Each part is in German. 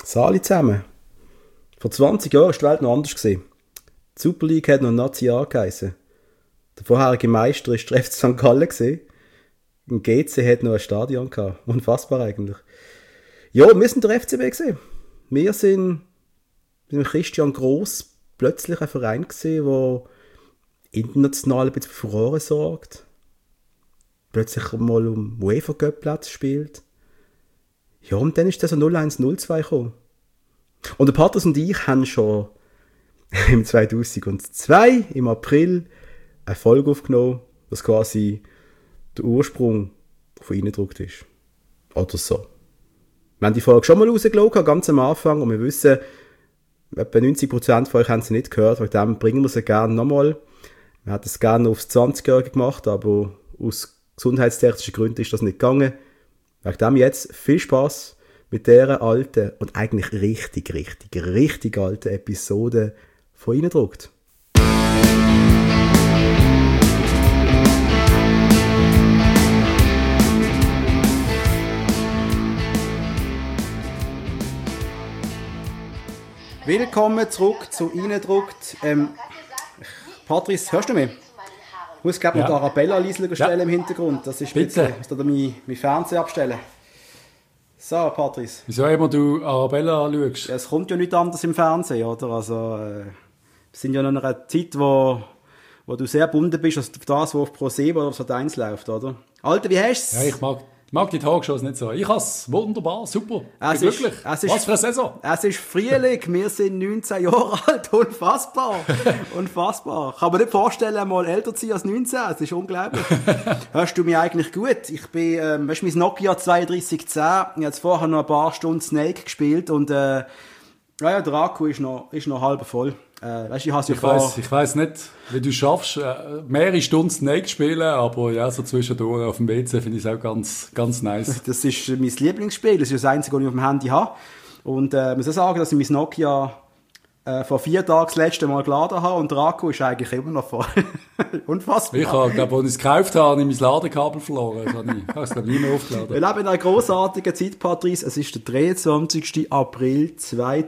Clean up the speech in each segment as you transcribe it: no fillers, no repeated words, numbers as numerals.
Sali zusammen. Vor 20 Jahren war die Welt noch anders. Die Super League hat noch Nazi A geheissen. Der vorherige Meister war der FC St. Gallen. Im GC hat noch ein Stadion gehabt. Unfassbar eigentlich. Ja, wir sind der FCB gewesen. Wir sind mit Christian Gross plötzlich ein Verein gewesen, der international ein bisschen für Furore sorgt. Plötzlich mal um UEFA-Cup-Platz spielt. Ja, und dann ist das so 0-1-0-2 gekommen. Und der Patrice und ich haben schon im 2002, im April, eine Folge aufgenommen, was quasi der Ursprung von Innendruckt ist. Oder so. Wir haben die Folge schon mal rausgelassen, ganz am Anfang, und wir wissen, etwa 90% von euch haben sie nicht gehört, wegen dem bringen wir sie gerne nochmal. Wir hätten es gerne aufs 20-Jährige gemacht, aber aus gesundheitstechnischen Gründen ist das nicht gegangen. Wegen dem jetzt viel Spass mit dieser alten und eigentlich richtig alten Episode von Innendruckt. Willkommen zurück zu Innendruckt. Patrice, hörst du mich? Ich muss, glaube ich, noch die Arabella stellen im Hintergrund. Das ist bitte. Ich muss da mein Fernseher abstellen. So, Patrice. Wieso immer du Arabella schaust? Ja, es kommt ja nicht anders im Fernsehen, oder? Also, wir sind ja noch in einer Zeit, wo du sehr gebunden bist auf das, was auf Pro7 oder auf Sat.1 läuft, oder? Alter, wie hast du es? Ja, ich mag die Tagshows nicht so. Ich habe es wunderbar, super. Bin glücklich. Was für eine Saison. Es ist Frühling, wir sind 19 Jahre alt, unfassbar. Unfassbar. Ich kann mir nicht vorstellen, mal älter zu sein als 19, es ist unglaublich. Hörst du mich eigentlich gut? Ich bin, weißt du, mein Nokia 3210, ich habe jetzt vorher noch ein paar Stunden Snake gespielt und, der Akku ist noch halb voll. Weißt, ich weiss nicht, wie du schaffst, mehrere Stunden Snake spielen, aber ja, so zwischendurch auf dem WC finde ich es auch ganz, ganz nice. Das ist mein Lieblingsspiel, das ist das Einzige, was ich auf dem Handy habe. Und ich muss auch sagen, dass ich mein Nokia vor 4 Tagen das letzte Mal geladen habe und der Akku ist eigentlich immer noch voll. Unfassbar. Ich habe, glaube, als ich es gekauft habe, ich mein Ladekabel verloren. Das habe ich glaube nie mehr aufgeladen. Wir leben in einer grossartigen Zeit, Patrice. Es ist der 23. April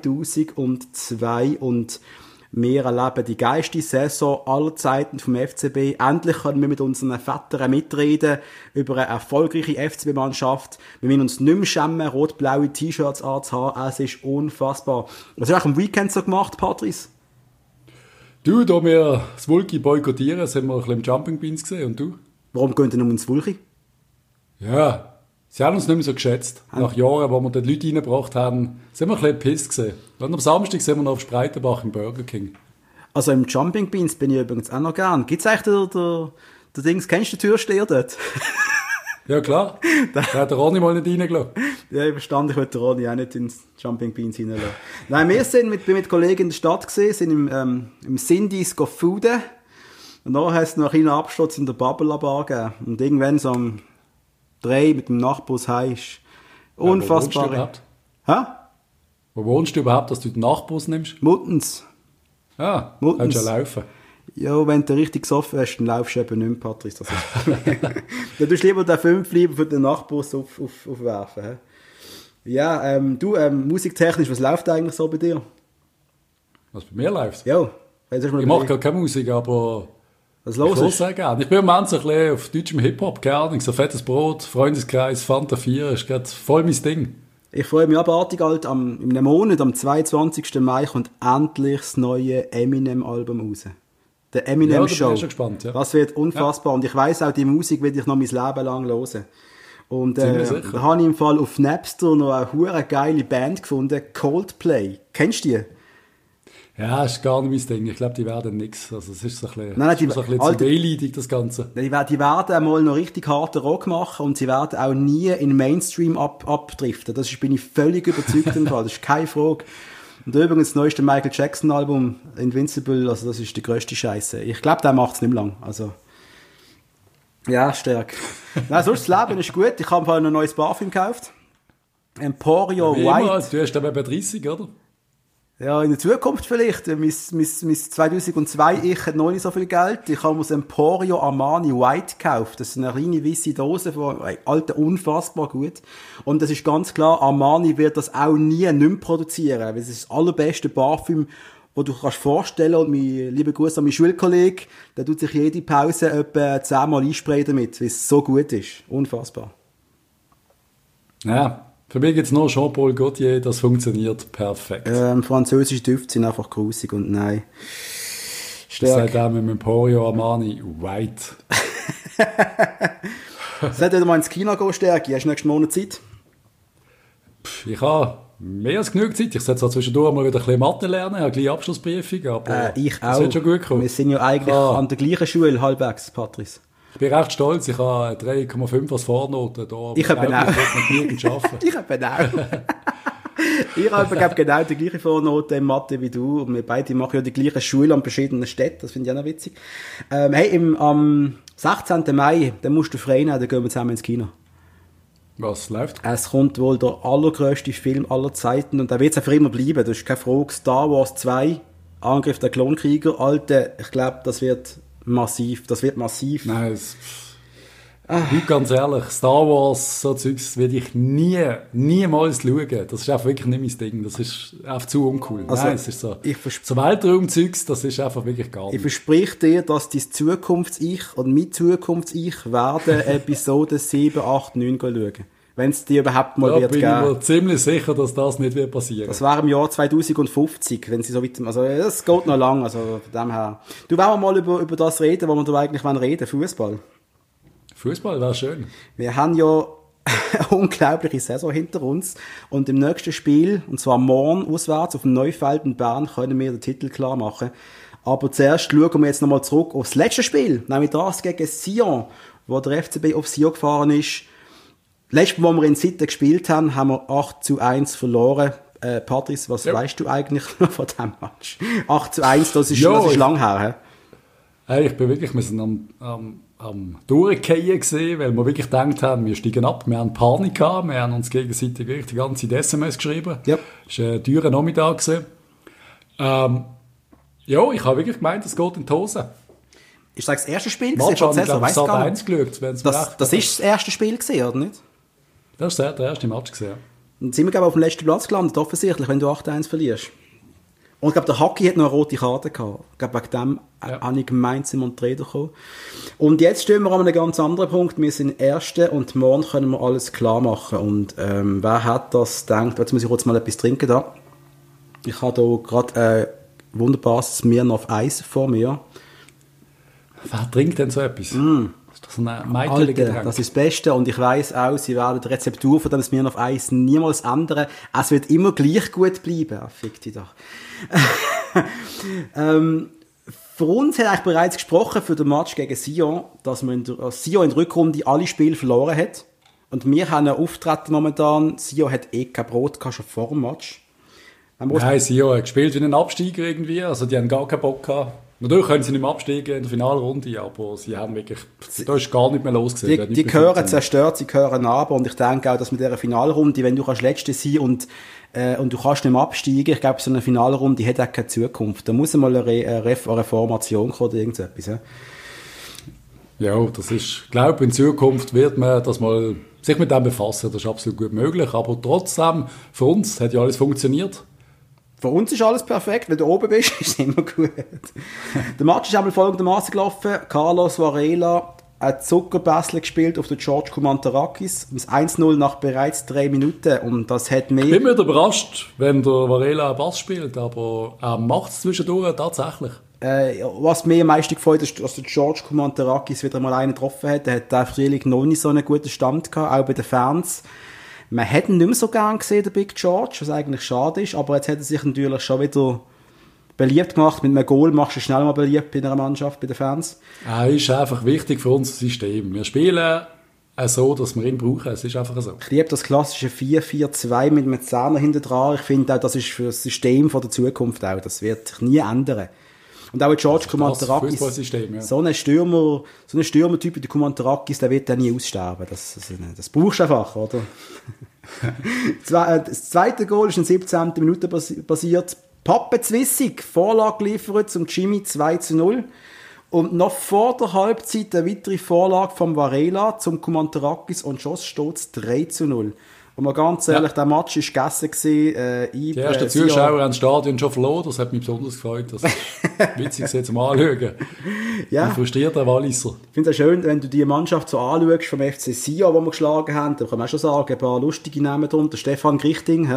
2002 und wir erleben die geilste Saison aller Zeiten vom FCB. Endlich können wir mit unseren Vätern mitreden über eine erfolgreiche FCB-Mannschaft. Wir müssen uns nicht mehr schämen, rot-blaue T-Shirts anzuhaben. Es ist unfassbar. Was hast du am Weekend so gemacht, Patrice? Du, da wir das Wulki boykottieren, sind wir ein bisschen im Jumping Beans gesehen. Und du? Warum gehen wir nur ins Wulki? Ja, sie haben uns nicht mehr so geschätzt. Nach Jahren, wo wir die Leute reingebracht haben, sind wir ein bisschen pisst gewesen. Und am Samstag sind wir noch auf Spreitenbach im Burger King. Also im Jumping Beans bin ich übrigens auch noch gern. Gibt es eigentlich der Dings, kennst du den Türsteher dort? Ja, klar. Da hat der Ronny mal nicht reingelassen. Ja, ich verstand, ich wollte den Ronny auch nicht ins Jumping Beans reinlassen. Nein, wir sind mit Kollegen in der Stadt gesehen, sind im Cindy's fooden. Und nachher hat es noch einen kleinen Absturz in der Bubble Bar gegeben. Und irgendwann so am 3 mit dem Nachtbus heim ist unfassbar. Ja, wo wohnst du überhaupt, dass du den Nachtbus nimmst? Muttens. Ah, kannst du ja laufen. Ja, wenn du richtig gesoffen hast, dann laufst du eben nicht mehr, Patrice. Das ist dann tust du lieber den 5 lieber für den Nachtbus aufwerfen. He? Ja, musiktechnisch, was läuft eigentlich so bei dir? Was bei mir läuft? Ja. Ich mache gar keine Musik, aber was los ist? Sehr gerne. Ich bin im Moment so ein bisschen auf deutschem Hip-Hop, keine Ahnung, so fettes Brot, Freundeskreis, Fanta 4, ist gerade voll mein Ding. Ich freue mich abartig, in einem Monat, am 22. Mai, kommt endlich das neue Eminem-Album raus. Der Eminem Show. Da bin ich schon gespannt, ja. Das wird unfassbar. Ja. Und ich weiss auch, die Musik werde ich noch mein Leben lang hören. Und da habe ich im Fall auf Napster noch eine hure geile Band gefunden, Coldplay. Kennst du die? Ja, ist gar nicht mein Ding. Ich glaube, die werden nichts. Also, es ist so ein bisschen, nein, so ein bisschen zu wehleidig, das Ganze. Die werden einmal noch richtig harten Rock machen und sie werden auch nie in Mainstream abdriften. Bin ich völlig überzeugt im Fall. Das ist keine Frage. Und übrigens das neueste Michael Jackson Album, Invincible, also das ist die grösste Scheiße. Ich glaube, der macht es nicht mehr lang. Also, ja, stark. Nein, sonst das Leben ist gut. Ich habe ein neues Parfüm gekauft. Emporio ja, White. Also, du hast aber etwa 30, oder? Ja, in der Zukunft vielleicht. Mein 2002 ich hat noch nicht so viel Geld. Ich habe mir das Emporio Armani White gekauft. Das ist eine reine weisse Dose von Alter, unfassbar gut. Und das ist ganz klar, Armani wird das auch nie nicht mehr produzieren. Weil es ist das allerbeste Parfüm, das du kannst vorstellen. Und mein lieber Gruß an meinen Schulkollegen, der tut sich jede Pause etwa 10-mal einsprayen damit, weil es so gut ist. Unfassbar. Ja. Für mich gibt es nur Jean-Paul Gaultier, das funktioniert perfekt. Französische Düfte sind einfach grusig und nein. Das sagt auch mit dem Emporio Armani White. Sollte wieder mal ins Kino gehen, Stärke? Hast du nächsten Monat Zeit? Ich habe mehr als genug Zeit. Ich sollte zwar zwischendurch mal wieder ein bisschen Mathe lernen, eine kleine Abschlussprüfung, aber ich das auch. wird schon gut kommen. Wir sind ja eigentlich an der gleichen Schule, halbwegs, Patrice. Ich bin recht stolz, ich habe 3,5 als Vornote. Da ich habe auch. Ich habe auch. Ich habe genau die gleiche Vornote in Mathe wie du. Und wir beide machen ja die gleiche Schule an verschiedenen Städten. Das finde ich auch noch witzig. Am 16. Mai, dann musst du frei nehmen, dann gehen wir zusammen ins Kino. Was läuft? Es kommt wohl der allergrößte Film aller Zeiten und da wird es einfach immer bleiben. Das ist keine Frage. Star Wars 2, Angriff der Klonkrieger. Alter, ich glaube, das wird massiv. Nein, ganz ehrlich, Star Wars, so Zeugs werde ich niemals schauen. Das ist einfach wirklich nicht mein Ding. Das ist einfach zu uncool. Also, nein, es ist so Weltraum-Zeugs, das ist einfach wirklich gar nicht. Ich verspreche dir, dass dein Zukunfts-Ich und mein Zukunfts-Ich werden Episode 7, 8, 9 schauen. Wenn es dir überhaupt mal wird geben. Da bin ich mir ziemlich sicher, dass das nicht wird passieren. Das wäre im Jahr 2050, wenn sie so weit, also das geht noch lang, also von dem her. Du, wollen wir mal über das reden, was wir da eigentlich reden, Fußball. Fußball wäre schön. Wir haben ja eine unglaubliche Saison hinter uns und im nächsten Spiel, und zwar morgen auswärts auf dem Neufeld in Bern, können wir den Titel klar machen. Aber zuerst schauen wir jetzt nochmal zurück aufs letzte Spiel, nämlich das gegen Sion, wo der FCB auf Sion gefahren ist. Letztes Mal, wo wir in Sitten gespielt haben, haben wir 8-1 verloren. Patrice, was weißt du eigentlich von diesem Match? 8-1, das ist lang her. Hey, ich bin wirklich, wir sind am Durchgehen gesehen, weil wir wirklich gedacht haben, wir steigen ab, wir haben Panik gehabt, wir haben uns gegenseitig wirklich die ganze Zeit SMS geschrieben. Yep. Es war ein teurer Nachmittag gewesen. Ja, ich habe wirklich gemeint, es geht in die Hose. Ist das erste Spiel gewesen? Ich habe 1 geschaut. Das ist das erste Spiel gewesen, oder nicht? Das ist der erste Match gewesen, ja. Dann sind wir, glaube ich, auf dem letzten Platz gelandet, offensichtlich, wenn du 8-1 verlierst. Und ich glaube, der Haki hat noch eine rote Karte gehabt. Ich glaube, wegen dem habe ich gemeint, sind wir unter die Räder gekommen. Und jetzt stehen wir an einem ganz anderen Punkt. Wir sind Erste und morgen können wir alles klar machen. Und wer hat das gedacht? Jetzt muss ich kurz mal etwas trinken da. Ich habe hier gerade ein wunderbares Smirnoff Eis vor mir. Wer trinkt denn so etwas? Das ist ein Alter, das ist das Beste und ich weiss auch, sie werden die Rezeptur von dem Smirnoff Eis niemals ändern. Es wird immer gleich gut bleiben. Fick dich doch. Für uns hat eigentlich bereits gesprochen für den Match gegen Sion, dass man Sion in der Rückrunde alle Spiele verloren hat. Und wir haben einen Auftritt momentan. Sion hat kein Brot gehabt, schon vor dem Match. Nein, Sion hat gespielt wie ein Absteiger irgendwie. Also die haben gar keinen Bock gehabt. Natürlich können sie nicht mehr absteigen in der Finalrunde, aber sie haben wirklich, da ist gar nicht mehr losgesehen. Die gehören zerstört, sie gehören runter und ich denke auch, dass mit dieser Finalrunde, wenn du Letzte sein und du kannst nicht mehr absteigen, ich glaube, so eine Finalrunde hat auch keine Zukunft. Da muss mal eine Reformation kommen oder irgendetwas. Ja, das ist, ich glaube, in Zukunft wird man das mal sich mit dem befassen, das ist absolut gut möglich, aber trotzdem, für uns hat ja alles funktioniert. Für uns ist alles perfekt, wenn du oben bist, ist es immer gut. Der Match ist einmal folgendermaßen gelaufen. Carlos Varela hat Zuckerbässle gespielt auf den George Kumantarakis. Das 1-0 nach bereits 3 Minuten. Und das hat mehr... Ich bin wieder überrascht, wenn der Varela Bass spielt, aber er macht es zwischendurch tatsächlich. Was mir am meisten gefreut ist, dass der George Kumantarakis wieder mal einen getroffen hat. Er hat der Frühling noch nicht so einen guten Stand gehabt, auch bei den Fans. Man hätte ihn nicht mehr so gern gesehen, der Big George, was eigentlich schade ist, aber jetzt hat er sich natürlich schon wieder beliebt gemacht. Mit einem Goal machst du schnell mal beliebt bei einer Mannschaft, bei den Fans. Er ist einfach wichtig für unser System. Wir spielen so, dass wir ihn brauchen. Es ist einfach so. Ich liebe das klassische 4-4-2 mit einem Zehner hinten dran. Ich finde auch, das ist für das System von der Zukunft auch. Das wird sich nie ändern. Und auch George Kumantarakis, ja. so ein Stürmertyp wie der Kumantarakis, der wird dann nie aussterben. Das brauchst du einfach, oder? Das zweite Goal ist in der 17. Minute passiert. Pappe Zwissig, Vorlage geliefert zum Jimmy 2-0. Und noch vor der Halbzeit eine weitere Vorlage vom Varela zum Kumantarakis und Schoss steht 3-0. Und mal ganz ehrlich, der Match war gegessen. Die ersten Zuschauer haben das Stadion schon verloren, das hat mich besonders gefreut. Das ist witzig zum Anschauen. Ja. Ein frustrierter Walliser. Ich finde es schön, wenn du die Mannschaft so anschaust vom FC Sion, die wir geschlagen haben, da kann man auch schon sagen, ein paar lustige Namen drunter. Stefan Grichting,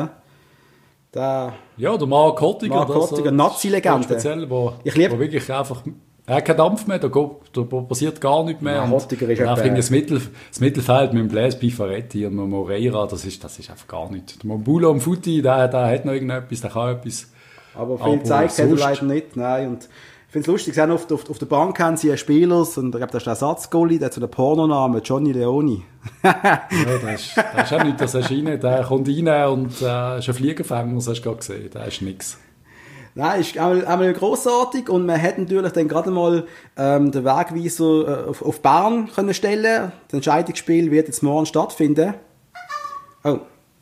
der Marc Hottiger. Nazi-Legende. Speziell, wo wirklich einfach... Er hat keinen Dampf mehr, da passiert gar nichts mehr. Hottiger ist das Mittelfeld mit dem Blaise Piffaretti und Moreira, das ist einfach gar nichts. Der Mbulo und Futi, der hat noch irgendetwas, der kann etwas. Aber viel zeigt er leider nicht. Nein. Und ich finde es lustig, sie haben auf der Bank haben sie einen Spieler, und ich glaube, das ist der Ersatzgoalie, der hat so einen Pornonamen, Johnny Leoni. Ja, das ist auch nicht das Erscheinen. Der kommt rein und ist ein Fliegenfänger, das hast du gerade gesehen. Der ist nix. Nein, ist einmal grossartig und man hätte natürlich dann gerade mal den Wegweiser auf Bern können stellen. Das Entscheidungsspiel wird jetzt morgen stattfinden. Oh.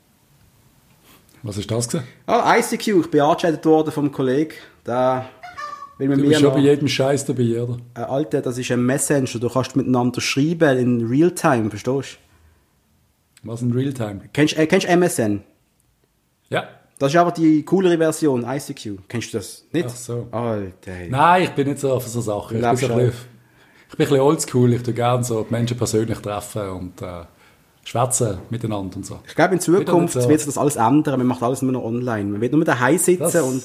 Was ist das gewesen? ICQ, ich bin angeschaltet worden vom Kollegen. Der will mit du bist schon bei jedem Scheiß dabei, oder? Alter, das ist ein Messenger, du kannst miteinander schreiben in Realtime, verstehst du? Was in Realtime? Kennst du MSN? Ja. Das ist aber die coolere Version, ICQ. Kennst du das nicht? Ach so. Alter. Nein, ich bin nicht so auf so Sachen. Ich bin ein bisschen oldschool. Ich tue gerne so die Menschen persönlich treffen und schwätzen miteinander und so. Ich glaube, in Zukunft wird sich das alles ändern. Man macht alles nur noch online. Man wird nur daheim sitzen und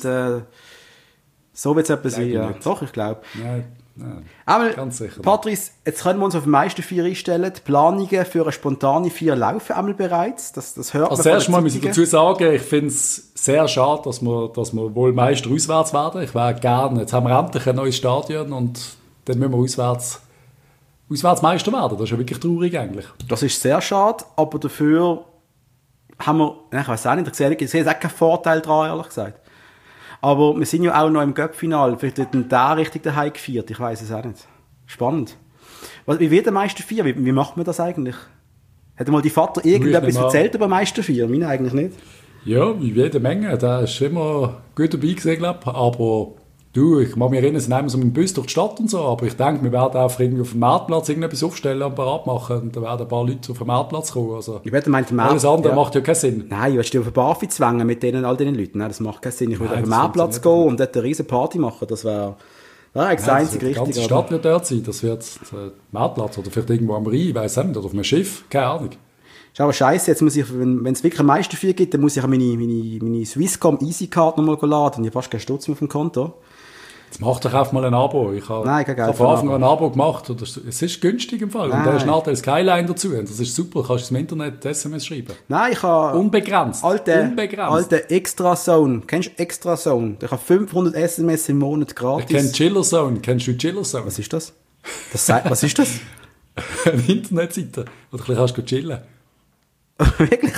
so wird es etwas sein. Ja. Doch, ich glaube. Ja, ganz sicher. Patrice, jetzt können wir uns auf den meisten 4 einstellen. Die Planungen für eine spontane 4 laufen einmal bereits. Das hört man. Also zuerst mal muss ich dazu sagen, ich finde es sehr schade, dass wir wohl Meister auswärts werden. Ich wäre gerne, jetzt haben wir endlich ein neues Stadion und dann müssen wir auswärts Meister werden. Das ist ja wirklich traurig eigentlich. Das ist sehr schade, aber dafür haben wir, ich weiß auch nicht, ich sehe auch keinen Vorteil daran, ehrlich gesagt. Aber wir sind ja auch noch im Cup-Final. Vielleicht wird dann der richtig daheim gefeiert. Ich weiss es auch nicht. Spannend. Wie wird der Meister 4? Wie macht man das eigentlich? Hat mal die Vater irgendetwas erzählt über Meister 4? Meine eigentlich nicht. Ja, wie jede Menge. Der ist immer gut dabei gewesen, glaube ich. Aber du, ich kann mich erinnern, sie nehmen so mit dem Bus durch die Stadt und so. Aber ich denke, wir werden auch irgendwie auf dem Marktplatz irgendetwas aufstellen und parat machen. Und da werden ein paar Leute auf den Marktplatz kommen. Also, alles andere macht ja keinen Sinn. Nein, du auf eine Barfi zwängen mit all diesen Leuten. Nein, das macht keinen Sinn. Ich würde auf den Marktplatz gehen und dort eine riesige Party machen. Das wäre das einzige Richtige. Die ganze Stadt wird dort sein. Das wird der Marktplatz oder vielleicht irgendwo am Rhein, ich weiss nicht, oder auf einem Schiff. Keine Ahnung. Ist aber scheiße, jetzt muss ich, wenn es wirklich ein Meister 4 gibt, dann muss ich meine Swisscom EasyCard nochmal laden. Ich habe fast keinen Stutz mehr auf dem Konto. Jetzt mach doch einfach mal ein Abo. Ich habe von Anfang an ein Abo gemacht. Es ist günstig im Fall. Nein. Und da ist nachher Skyline dazu. Das ist super. Du kannst im Internet SMS schreiben. Nein, ich habe... Unbegrenzt. Alte Extra-Zone. Kennst du Extra-Zone? Ich habe 500 SMS im Monat gratis. Ich kenne Chiller-Zone. Kennst du Chiller-Zone? Was ist das? Was ist das? Eine Internetseite, wo du ein bisschen chillen kannst. Wirklich?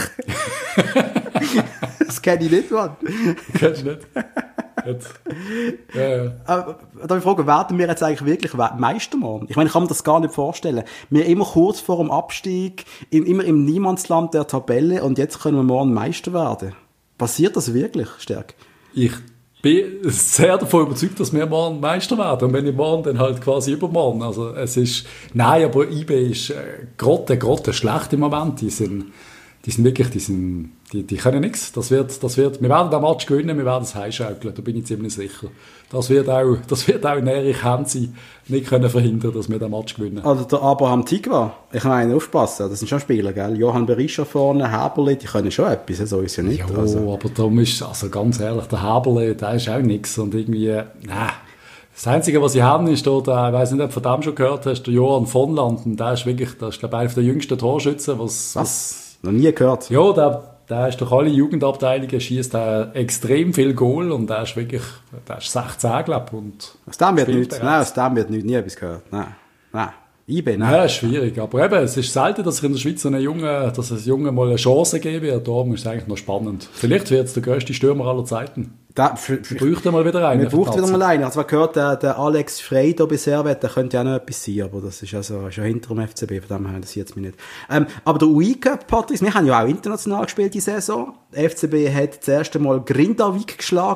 Das kenne ich nicht, Mann. Kennst du nicht? Darf ich fragen, werden wir jetzt eigentlich wirklich Meister machen? Ich meine, ich kann mir das gar nicht vorstellen. Wir sind immer kurz vor dem Abstieg, immer im Niemandsland der Tabelle und jetzt können wir morgen Meister werden. Passiert das wirklich, Stärk? Ich bin sehr davon überzeugt, dass wir morgen Meister werden. Und wenn nicht morgen, dann halt quasi übermorgen. Also es ist, nein, aber IB ist grotte schlecht im Moment. Die sind wirklich, die können nichts. Wir werden den Match gewinnen, wir werden es heimschaukeln, da bin ich ziemlich sicher. Das wird auch in Erich Hensi nicht können verhindern, dass wir den Match gewinnen. Also der Abraham Tigwa, ich meine, aufpassen, das sind schon Spieler, gell? Johann Berisha vorne, Häberle, die können schon etwas, so ist ja nicht. Ja, also. Aber darum ist, also ganz ehrlich, der Häberle, der ist auch nichts und irgendwie, Das Einzige, was sie haben, ist dort, ich weiss nicht, ob du von dem schon gehört hast, der Johann von Landen, der ist wirklich, glaube ich, einer der jüngsten Torschützen, was? Noch nie gehört. Ja, der ist durch alle Jugendabteilungen, schießt extrem viel Goal und der ist 16, glaube ich. Aus dem wird nichts. Nein, aus dem wird nie etwas gehört. Nein. IB, nein. Ja, ist schwierig. Aber eben, es ist selten, dass ich in der Schweiz einem Jungen mal eine Chance gebe. Darum ist es eigentlich noch spannend. Vielleicht wird es der grösste Stürmer aller Zeiten. Wir bräuchten mal wieder einen. Wir brauchen wieder mal einen. Also, man gehört, der Alex Frey da bei Servet, der könnte ja auch noch etwas sein, aber das ist also schon hinter dem FCB, von dem her, das jetzt mich nicht. Aber der UI-Cup, Patrice, wir haben ja auch international gespielt die Saison. Der FCB hat das erste Mal Grindavik geschlagen.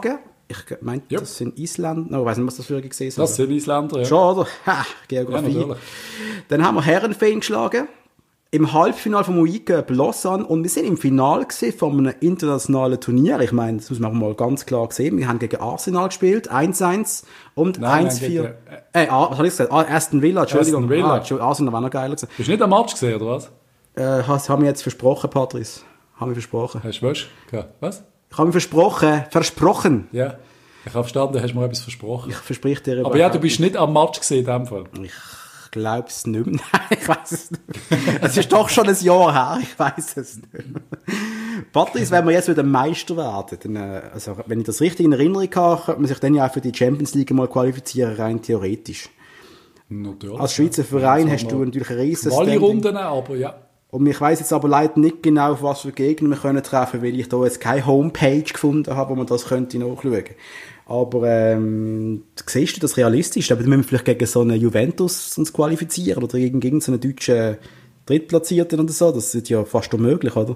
Ich meine, das sind Isländer. Ich weiß nicht, was das für gesehen ist. Das sind Isländer, ja. Schon, oder? Ha, Geografie. Ja, dann haben wir Herrenfeen geschlagen. Im Halbfinale vom UI Cup Lausanne. Und wir sind im Finale von einem internationalen Turnier. Ich meine, das muss man mal ganz klar sehen. Wir haben gegen Arsenal gespielt. 1-1 und 1-4. Was habe ich gesagt? Aston Villa, Entschuldigung. Aston Villa. Arsenal war noch geiler gewesen. Bist du nicht am Match gesehen, oder was? Haben wir jetzt versprochen, Patrice. Haben wir versprochen. Hast du was? Ich habe mir versprochen. Ja. Ich habe verstanden, hast du mir etwas versprochen. Ich verspreche dir. Aber ja, du bist nicht am Match gesehen in dem Fall. Ich glaube es nicht mehr. Nein, ich weiß es nicht. Es ist doch schon ein Jahr her. Ich weiß es nicht mehr. Patrice, wenn wir jetzt wieder Meister werden, dann, also, wenn ich das richtig in Erinnerung habe, könnte man sich dann ja auch für die Champions League mal qualifizieren, rein theoretisch. Natürlich. Als Schweizer Verein hast du natürlich ein riesen Quali-Runden, aber ja. Und ich weiss jetzt aber leider nicht genau, auf was für Gegner wir können treffen, weil ich da jetzt keine Homepage gefunden habe, wo man das könnte nachschauen. Aber siehst du das realistisch? Aber dann müssen wir vielleicht gegen so einen Juventus uns qualifizieren oder gegen so einen deutschen Drittplatzierten oder so. Das ist ja fast unmöglich, oder?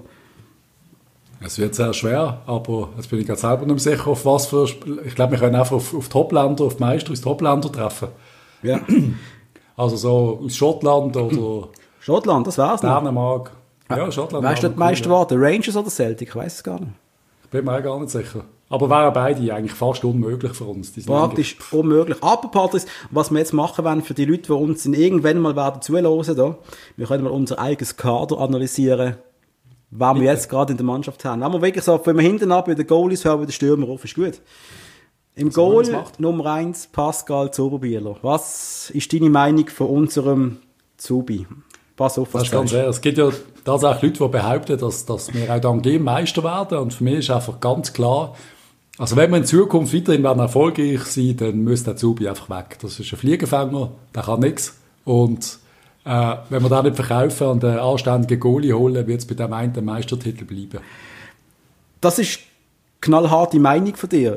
Es wird sehr schwer, aber jetzt bin ich gerade selber nicht mehr sicher, auf was für... Ich glaube, wir können einfach auf Topländer, auf Meister, aus Topländer treffen. Ja. Also so aus Schottland oder... Schottland, das wär's noch. Dänemark. Ja, Schottland. Weißt du, die meisten Worte? Rangers oder Celtic? Ich weiss es gar nicht. Ich bin mir auch gar nicht sicher. Aber wären beide eigentlich fast unmöglich für uns. Praktisch unmöglich. Aber, Patrice, was wir jetzt machen wollen für die Leute, die uns irgendwann mal werden zuhören, da, wir können mal unser eigenes Kader analysieren, was wir jetzt gerade in der Mannschaft haben. Wenn wir wirklich so, wenn wir hinten ab bei den Goalies hören, bei den Stürmer auf, ist gut. Im Goal Nummer 1 Pascal Zoberbieler. Was ist deine Meinung von unserem Zubi? Pass auf, was das ist ganz ehrlich. Es gibt ja tatsächlich Leute, die behaupten, dass wir auch dann Meister werden. Und für mich ist einfach ganz klar, also wenn wir in Zukunft weiterhin erfolgreich sein, dann muss der Zubi einfach weg. Das ist ein Fliegenfänger, der kann nichts. Und wenn wir den nicht verkaufen und einen anständigen Goalie holen, wird es bei dem einen Meistertitel bleiben. Das ist knallharte Meinung von dir.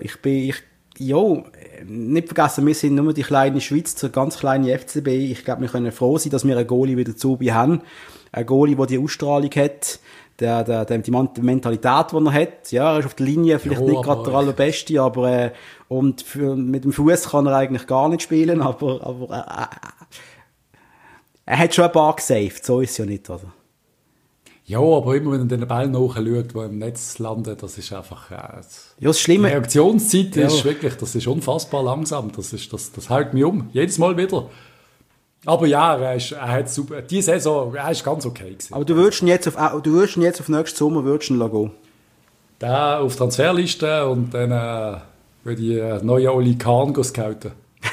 Nicht vergessen, wir sind nur die kleine Schweiz, der ganz kleine FCB. Ich glaube, wir können froh sein, dass wir einen Goalie wieder Zubi haben. Ein Goalie, der die Ausstrahlung hat, die Mentalität, die er hat. Ja, er ist auf der Linie vielleicht nicht gerade der allerbeste, aber mit dem Fuß kann er eigentlich gar nicht spielen, aber er hat schon ein paar gesaved, so ist es ja nicht, oder? Ja, aber immer wenn er den Ball nachschaut, der im Netz landet, das ist einfach... das Schlimme. Die Reaktionszeit ist wirklich, das ist unfassbar langsam. Das hält mich um. Jedes Mal wieder. Aber ja, er hat super. Die Saison, er ist ganz okay gewesen. Aber du würdest ihn jetzt auf nächsten Sommer gehen? Da auf Transferliste und dann würde ich neue Oli Kahn scouten.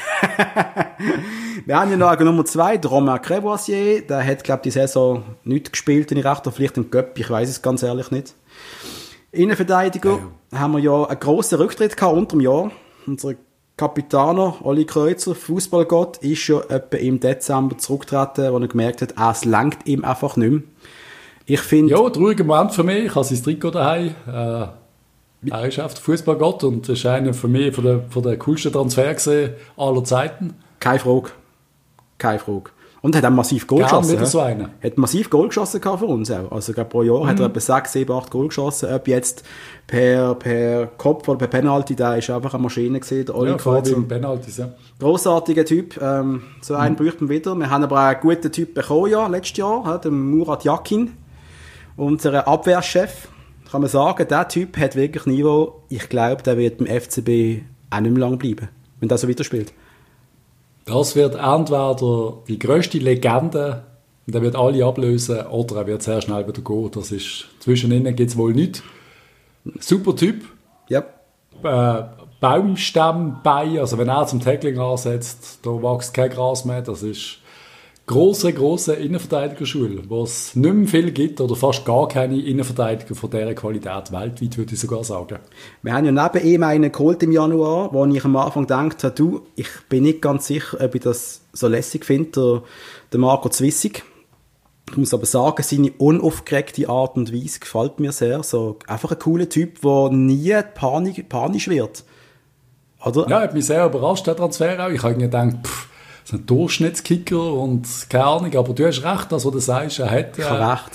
Wir haben ja noch Nummer 2, der Romain Crevoisier. Der hat, glaube ich, die Saison nicht gespielt, wenn ich recht habe. Vielleicht im Cup, ich weiss es ganz ehrlich nicht. Innenverteidiger haben wir ja einen grossen Rücktritt gehabt unter dem Jahr. Unser Kapitaner Oli Kreuzer, Fußballgott, ist ja etwa im Dezember zurückgetreten, wo er gemerkt hat, es reicht ihm einfach nicht mehr. Ich finde... Ja, trauriger Moment für mich. Ich habe sein Trikot daheim. Er ist einfach der Fußballgott und ist einer für mich von der coolsten Transfer aller Zeiten. Keine Frage. Und hat auch massiv Goal geschossen. Wieder so einen. Hat massiv Goal geschossen für uns auch. Also pro Jahr hat er etwa 6, 7, 8 Goal geschossen. Ob jetzt per Kopf oder per Penalty, der ist einfach eine Maschine gewesen. Ja, vor allem Penaltys, ja. Grossartiger Typ. So einen bräuchten wir wieder. Wir haben aber auch einen guten Typ bekommen, ja, letztes Jahr. Den Murat Yakin. Unseren Abwehrchef. Kann man sagen, der Typ hat wirklich Niveau. Ich glaube, der wird beim FCB auch nicht mehr lange bleiben, wenn der so weiterspielt. Das wird entweder die grösste Legende, und er wird alle ablösen, oder er wird sehr schnell wieder gehen. Das ist, zwischen ihnen gibt es wohl nichts. Super Typ. Ja. Baumstämme bei, also wenn er zum Tackling ansetzt, da wächst kein Gras mehr. Das ist grosse Innenverteidigerschule, wo es nicht mehr viel gibt oder fast gar keine Innenverteidiger von dieser Qualität weltweit, würde ich sogar sagen. Wir haben ja neben ihm einen geholt im Januar, wo ich am Anfang gedacht habe, ich bin nicht ganz sicher, ob ich das so lässig finde, der Marco Zwissig. Ich muss aber sagen, seine unaufgeregte Art und Weise gefällt mir sehr. So einfach ein cooler Typ, der nie panisch wird. Oder? Ja, hat mich sehr überrascht, der Transfer auch. Ich habe gedacht, so ein Durchschnittskicker und keine Ahnung, aber du hast recht, das, was du sagst, er hat... Ich habe recht.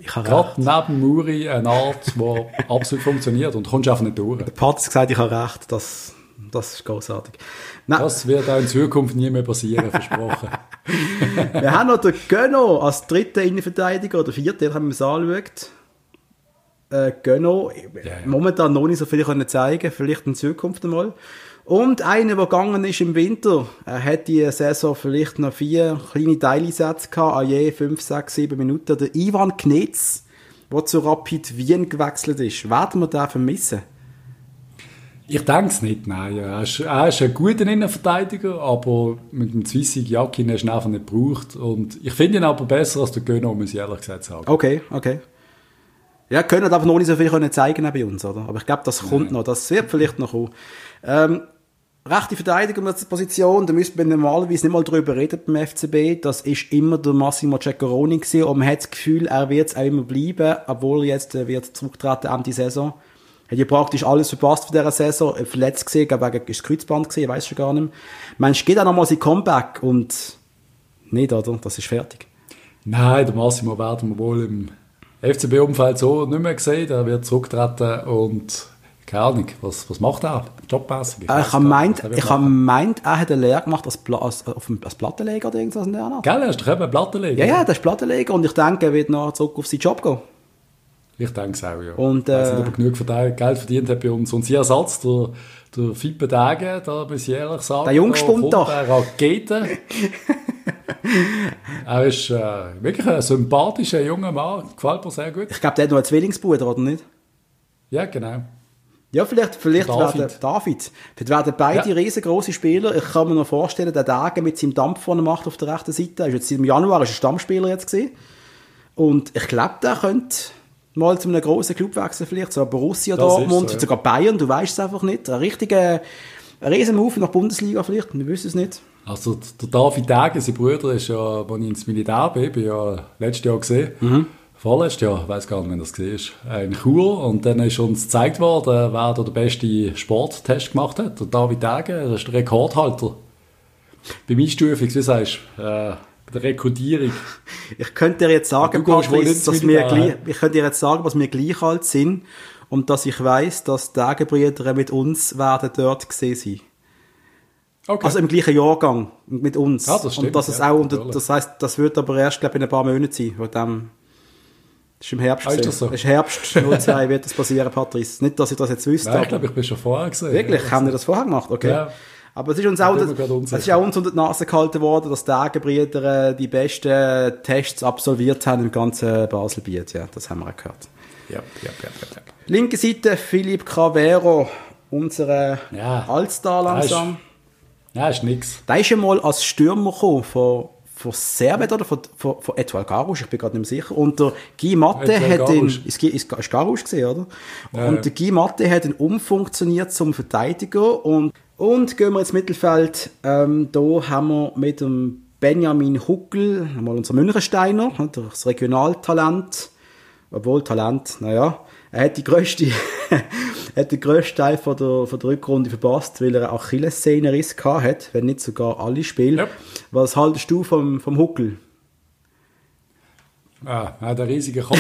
gerade neben Muri eine Art, die absolut funktioniert und du kommst einfach nicht durch. Der Pat hat gesagt, ich habe recht, das ist großartig. Das wird auch in Zukunft nie mehr passieren, versprochen. Wir haben noch den Gönno als dritten Innenverteidiger oder vierten, haben wir es angeschaut. Gönno, momentan noch nicht so viel können zeigen, vielleicht in Zukunft einmal. Und einer, der gegangen ist im Winter, er hat die Saison vielleicht noch 4 kleine Teileinsätze gehabt, an je 5, 6, 7 Minuten. Der Ivan Knetz, der zu Rapid Wien gewechselt ist. Werden wir den vermissen? Ich denke es nicht, nein. Er ist ein guter Innenverteidiger, aber mit dem Zwissig Jakin hast du ihn einfach nicht gebraucht. Und ich finde ihn aber besser als der Gönno, muss ich ehrlich gesagt sagen. Okay. Ja, können einfach noch nicht so viel zeigen bei uns, oder? Aber ich glaube, das kommt noch. Das wird vielleicht noch kommen. Rechte Verteidigerposition, da müsste man normalerweise nicht mal drüber reden beim FCB. Das ist immer der Massimo Ceccaroni gewesen. Und man hat das Gefühl, er wird es auch immer bleiben, obwohl er jetzt wird zurücktreten Ende Saison. Hat ja praktisch alles verpasst von dieser Saison. Verletzt gesehen, ich glaube, ist das Kreuzband gesehen, ich weiss schon gar nicht mehr. Mensch, geht auch nochmal sein Comeback und nicht, oder? Das ist fertig. Nein, der Massimo werden wir wohl im FCB-Umfeld so nicht mehr gesehen. Er wird zurücktreten und keine Ahnung, was macht er? Jobmässig? Ich habe gemeint, er hat eine Lehre gemacht als Plattenleger oder irgendwas in der Art. Gell, er ist doch eben Plattenleger. Ja, der ist Plattenleger und ich denke, er wird nachher zurück auf seinen Job gehen. Ich denke es auch, ja. Und, ich weiß nicht, ob er genug Geld verdient hat bei uns. Und sein Ersatz, der Fippe Dage, da muss ich ehrlich sagen, der Jungspund doch. Der Rakete. Er ist wirklich ein sympathischer junger Mann, gefällt mir sehr gut. Ich glaube, der hat noch einen Zwillingsbruder, oder nicht? Ja, genau. Ja, vielleicht werden David. Vielleicht werden beide riesengroße Spieler. Ich kann mir noch vorstellen, der Dage mit seinem Dampf, den er macht auf der rechten Seite, ist jetzt im Januar ist ein Stammspieler jetzt gewesen. Und ich glaube, der könnte mal zu einem grossen Club wechseln, vielleicht so Borussia Dortmund, so, sogar Bayern, du weißt es einfach nicht. Ein riesen Move nach Bundesliga vielleicht, wir wissen es nicht. Also der David Dage, sein Bruder, ist ja, als ich ins Militär bin, ja letztes Jahr gesehen. Vorletztes Jahr, ich weiss gar nicht, wann das war, in Chur. Und dann ist uns gezeigt worden, wer da den besten Sporttest gemacht hat. Der David Dage, das ist der Rekordhalter. Beim Einstufung, wie sagst du, bei der Rekrutierung. Ich könnte dir jetzt sagen, Patrice, dass wir gleich alt sind und dass ich weiss, dass die Dagenbrüder mit uns werden dort gesehen sein. Okay. Also im gleichen Jahrgang mit uns. Ja, das stimmt. Und dass es auch, das heisst, das wird aber erst, glaube ich, in ein paar Monaten sein. Das ist im Herbst. Ist das so? Das ist Herbst 02 wird das passieren, Patrice. Nicht, dass ich das jetzt wüsste. Nein, ich glaube, ich bin schon vorher gesehen. Wirklich? Haben wir das vorher gemacht? Okay. Ja. Aber es ist uns auch unter die Nase gehalten worden, dass die Dagenbrüder die besten Tests absolviert haben im ganzen Baselbiet. Ja, das haben wir auch gehört. Ja. Linke Seite, Philipp Cavero, unser Allstar langsam. Ist nix. Der ist ja mal als Stürmer gekommen von Servet oder von Etoile Garouche, ich bin gerade nicht mehr sicher. Und der Guy Matte hat ihn, ist Garouche gesehen, oder? Und der Guy Matte hat ihn umfunktioniert zum Verteidiger und gehen wir ins Mittelfeld. Da haben wir mit dem Benjamin Huckel, einmal unser Münchensteiner, das Regionaltalent. Obwohl Talent, naja, er hat den grössten Teil von der Rückrunde verpasst, weil er einen Achillessehnenriss gehabt hat, wenn nicht sogar alle Spiele. Ja. Was haltest du vom Huckel? Er hat einen riesigen Kopf.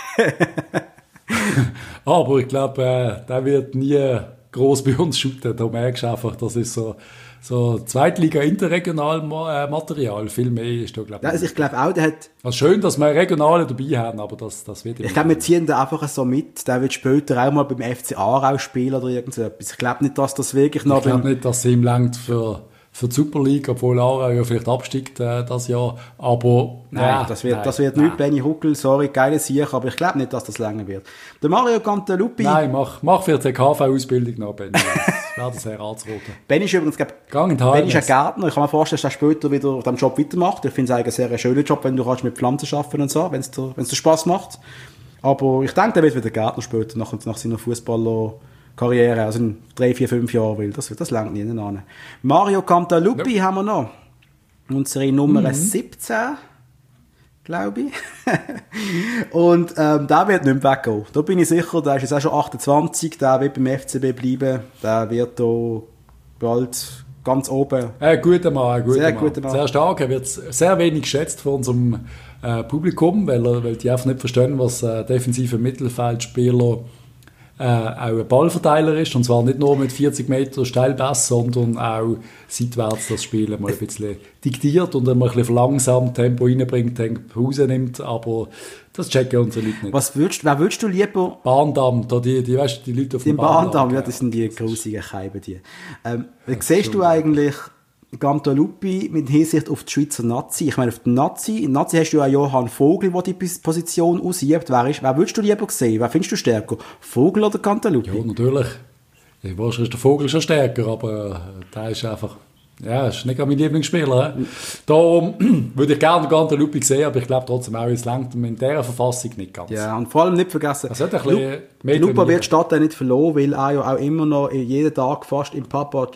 Aber ich glaube, der wird nie gross bei uns shooten. Da merkst du einfach, das ist so Zweitliga interregional Material. Viel mehr ist da, glaube ich. Also ich glaube auch, der hat... Also schön, dass wir Regionale dabei haben, aber das wird... Ich glaube, wir ziehen den einfach so mit. Der wird später auch mal beim FC Aarau spielen oder irgend so etwas. Ich glaube nicht, dass das wirklich noch... Ich glaube nicht, dass es ihm langt für die Super League, obwohl Aarau ja vielleicht absteigt das Jahr. Aber... Nein, das wird nicht Benny Huckel, sorry, geile Sieg, aber ich glaube nicht, dass das länger wird. Der Mario Cantaluppi... Nein, mach für die KV-Ausbildung noch, Benny. Das wäre sehr anzuraten. Benny ist übrigens, Benny ist ein Gärtner. Ich kann mir vorstellen, dass er später wieder auf diesem Job weitermacht. Ich finde es eigentlich einen sehr schönen Job, wenn du kannst mit Pflanzen arbeiten und so, wenn es dir Spass macht. Aber ich denke, der wird wieder Gärtner später, nach seiner Fußballerkarriere, also in 3, 4, 5 Jahren, weil das langt nie an. Mario Cantaluppi haben wir noch. Unsere Nummer 17, glaube ich. Und der wird nicht mehr weggehen. Da bin ich sicher, der ist jetzt auch schon 28, der wird beim FCB bleiben. Der wird da bald ganz oben. Guter Mann. Sehr stark. Er wird sehr wenig geschätzt von unserem Publikum, weil die einfach nicht verstehen, was defensive Mittelfeldspieler auch ein Ballverteiler ist, und zwar nicht nur mit 40 Meter Steilpass, sondern auch seitwärts das Spiel mal ein bisschen diktiert und dann mal ein bisschen verlangsamt Tempo reinbringt, Tempo rausnimmt, aber das checken unsere Leute nicht. Wer würdest du lieber? Bahndamm, da die Leute auf dem Bahndamm, ja, das sind die grusigen Scheiben, die. Siehst du eigentlich Cantaluppi mit Hinsicht auf die Schweizer Nazi? Ich meine, auf die Nazi hast du ja Johann Vogel, der die Position ausübt. Wer würdest du lieber sehen? Wer findest du stärker? Vogel oder Cantaluppi? Ja, natürlich. Wahrscheinlich ist der Vogel schon stärker, aber der ist einfach... Ja, ist nicht gerade mein Lieblingsspieler. Darum würde ich gerne Cantaluppi sehen, aber ich glaube trotzdem auch, es reicht in dieser Verfassung nicht ganz. Ja, und vor allem nicht vergessen, Lupa wird statt nicht verloren, weil er ja auch immer noch jeden Tag fast im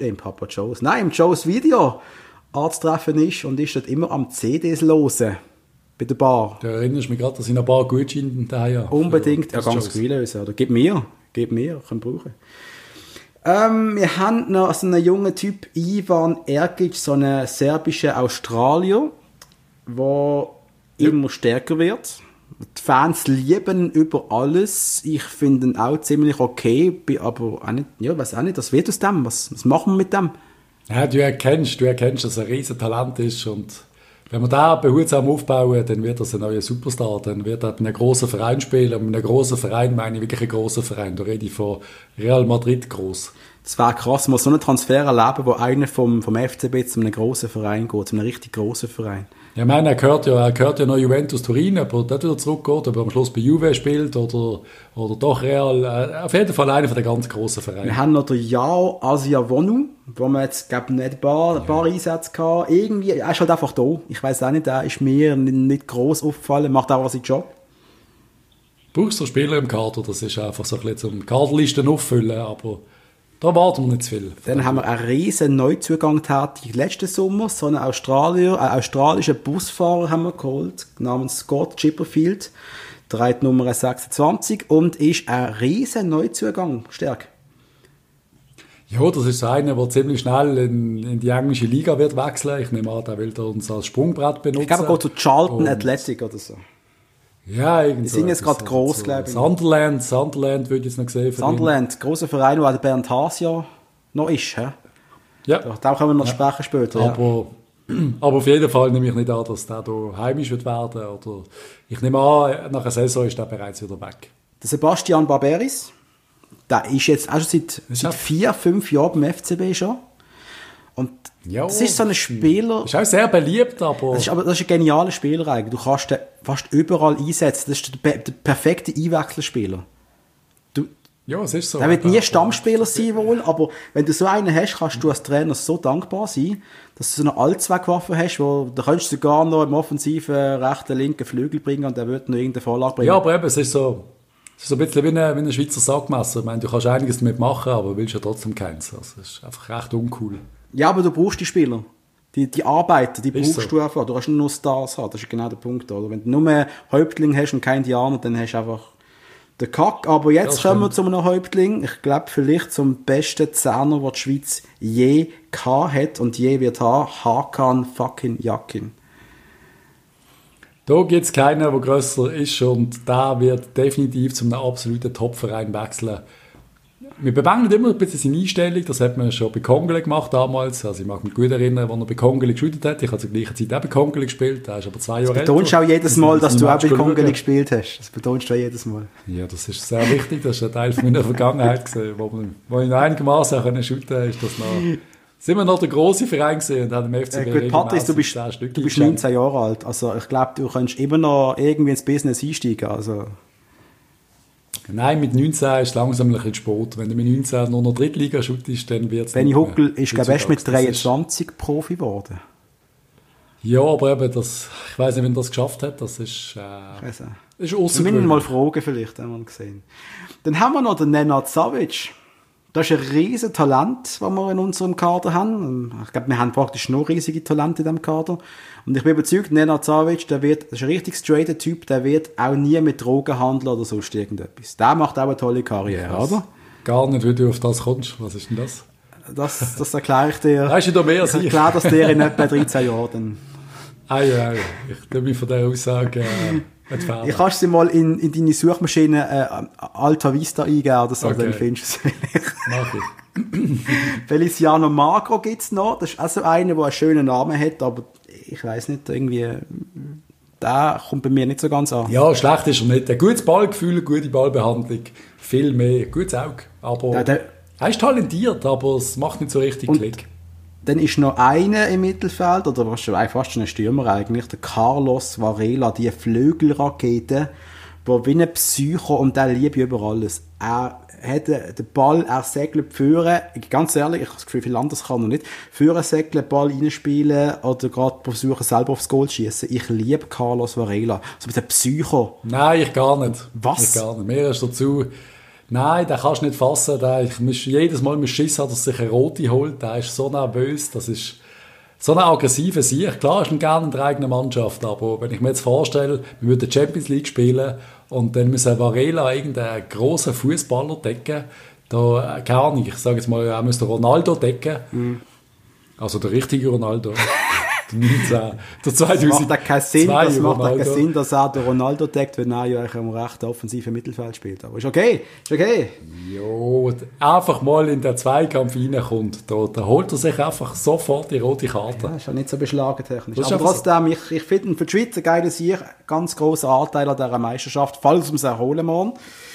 Joes Video anzutreffen ist und ist dort immer am CDs hören. Bei der Bar. Du erinnerst mich gerade, dass ich noch ein paar Gutscheine da habe. Unbedingt, ja, ganz viel lösen. Oder gib mir, können brauchen. Wir haben noch so einen jungen Typ, Ivan Ergic, so einen serbischen Australier, der immer stärker wird. Die Fans lieben ihn über alles. Ich finde ihn auch ziemlich okay, aber auch nicht, ja, weiß auch nicht, was wird aus dem? Was machen wir mit dem? Ja, du erkennst, dass er ein riesen Talent ist, und wenn wir da behutsam aufbauen, dann wird das ein neuer Superstar. Dann wird er bei einem grossen Verein spielen. Und mit einem grossen Verein meine ich wirklich einen grossen Verein. Da rede ich von Real Madrid gross. Das wäre krass, mal so einen Transfer erleben, wo einer vom FCB zu einem grossen Verein geht, zu einem richtig grossen Verein. Ja, ich meine, er gehört ja noch Juventus Turin, aber dort wieder zurückgeht, aber am Schluss bei Juve spielt oder doch Real. Auf jeden Fall einer von den ganz grossen Vereinen. Wir haben noch den Yao Asiawonu, wo wir jetzt, glaube ich, nicht ein paar Einsätze hatten. Irgendwie, er ist halt einfach da. Ich weiss auch nicht, er ist mir nicht gross aufgefallen, macht auch seinen Job. Brauchst du Spieler im Kader, das ist einfach so ein bisschen zum Kaderlisten auffüllen, aber da warten wir nicht zu viel. Dann haben wir einen riesen Neuzugang tätig letzten Sommer. So einen australischen Busfahrer haben wir geholt, namens Scott Chipperfield, trägt Nummer 26 und ist ein riesen Neuzugang. Stark. Ja, das ist einer, der ziemlich schnell in die englische Liga wird wechseln. Ich nehme an, der will uns als Sprungbrett benutzen. Ich glaube, er geht zu Charlton Athletic oder so. Ja, irgendwie. Die sind jetzt gerade gross, glaube ich. Sunderland würde ich jetzt noch sehen. Sunderland, grosser Verein, wo der Bernd Haas ja noch ist. He? Ja. Da können wir noch sprechen später. Aber auf jeden Fall nehme ich nicht an, dass der hier heimisch wird werden. Oder ich nehme an, nach einer Saison ist der bereits wieder weg. Der Sebastian Barberis, der ist jetzt auch schon seit 4-5 Jahren beim FCB schon. Und ja, das ist so ein Spieler... Ist auch sehr beliebt, aber... Das ist ein genialer Spieler eigentlich. Du kannst den fast überall einsetzen. Das ist der perfekte Einwechselspieler. Ja, es ist so. Der wird nie Stammspieler sein wohl, aber wenn du so einen hast, kannst du als Trainer so dankbar sein, dass du so eine Allzweckwaffe hast, da kannst du sogar noch im offensiven rechten, linken Flügel bringen und der wird noch irgendeine Vorlage bringen. Ja, aber eben, es ist so ein bisschen wie ein Schweizer Sackmesser. Ich meine, du kannst einiges damit machen, aber willst ja trotzdem keins. Also, das ist einfach recht uncool. Ja, aber du brauchst die Spieler. Die Arbeiter, die brauchst du einfach. Du kannst nur Stars haben, das ist genau der Punkt. Oder? Wenn du nur Häuptling hast und keinen Indianer, dann hast du einfach den Kack. Aber jetzt kommen wir zu einem Häuptling. Ich glaube, vielleicht zum besten Zehner, den die Schweiz je gehabt hat und je wird haben. Hakan fucking Yakin. Da gibt es keinen, der grösser ist und der wird definitiv zu einem absoluten Top-Verein wechseln. Wir bemängeln immer ein bisschen seine Einstellung, das hat man schon bei Kongele gemacht damals. Also ich mag mich gut erinnern, als er bei Kongele gespielt hat. Ich habe zur gleichen Zeit auch bei Kongele gespielt, da ist aber 2 Jahre älter. Das betonst du auch jedes Mal, dass du auch bei Kongele gespielt hast. Das betonst du auch jedes Mal. Ja, das ist sehr wichtig, das ist ein Teil meiner Vergangenheit gewesen. Wo ich noch einigermaßen auch shooten konnte, ist das noch... Sind wir noch der grosse Verein gesehen und haben im FCB gut, Patrice, du bist 19 Jahre alt. Also ich glaube, du kannst immer noch irgendwie ins Business einsteigen. Also. Nein, mit 19 ist es langsam ein bisschen Sport. Wenn du mit 19 nur noch Drittliga shootest, dann wird es... Benny Huckel ist, glaube ich, mit 23 Profi geworden. Ja, aber eben, ich weiss nicht, wenn er das geschafft hat, das ist... ist außergewöhnlich. Wir müssen mal fragen, vielleicht, haben wir gesehen. Dann haben wir noch den Nenad Savic. Das ist ein riesiges Talent, das wir in unserem Kader haben. Ich glaube, wir haben praktisch nur riesige Talente in diesem Kader. Und ich bin überzeugt, Nenad Savic, das ist ein richtig straighter Typ, der wird auch nie mit Drogen handeln oder sonst irgendetwas. Der macht auch eine tolle Karriere, oder? Gar nicht, wie du auf das kommst. Was ist denn das? Das erkläre ich dir. Weißt du da mehr als ich? Ich erkläre das dir in etwa 13 Jahren. Ja. Ich tue mich von dieser Aussage entfernen. Ich kannst sie mal in deine Suchmaschine Alta Vista eingeben oder so, Okay. dann findest du es. Mach ich. Feliciano Magro gibt's noch. Das ist also einer, der einen schönen Namen hat, aber ich weiss nicht, irgendwie, der kommt bei mir nicht so ganz an. Ja, schlecht ist er nicht. Ein gutes Ballgefühl, eine gute Ballbehandlung, viel mehr, gutes Auge. Aber Ja, er ist talentiert, aber es macht nicht so richtig Klick. Dann ist noch einer im Mittelfeld, oder fast schon ein Stürmer eigentlich, der Carlos Varela, die Flügelrakete, der wie ein Psycho und der liebe über alles. Er hat den Ball, er segelt führen, ganz ehrlich, ich habe das Gefühl, viel anderes kann er nicht, führen, segeln, Ball reinspielen oder gerade versuchen, selber aufs Goal zu schießen. Ich liebe Carlos Varela. So ein bisschen Psycho. Nein, ich gar nicht. Was? Ich gar nicht. Mehr ist dazu. Nein, den kannst du nicht fassen. Jedes Mal mit Schiss hat, dass er sich eine rote holt. Der ist so nervös. Das ist so eine aggressive Sicht. Klar ist er gerne in der eigenen Mannschaft, aber wenn ich mir jetzt vorstelle, wir würden Champions League spielen und dann müssen Varela irgendeinen grossen Fußballer decken, da, keine Ahnung, ich sage jetzt mal, er müsste Ronaldo decken. Also der richtige Ronaldo. Der 2000. Das macht keinen Sinn, dass er den Ronaldo deckt, wenn er ja eigentlich am rechten offensiven Mittelfeld spielt. Aber ist okay. Jo, einfach mal in den Zweikampf reinkommt, da holt er sich einfach sofort die rote Karte. Ja, ist ja nicht so beschlagen technisch. Das ist Aber einfach trotzdem, ich finde für die Schweiz ein geiler Sieg, ganz grosser Anteil an dieser Meisterschaft, falls wir es erholen wollen.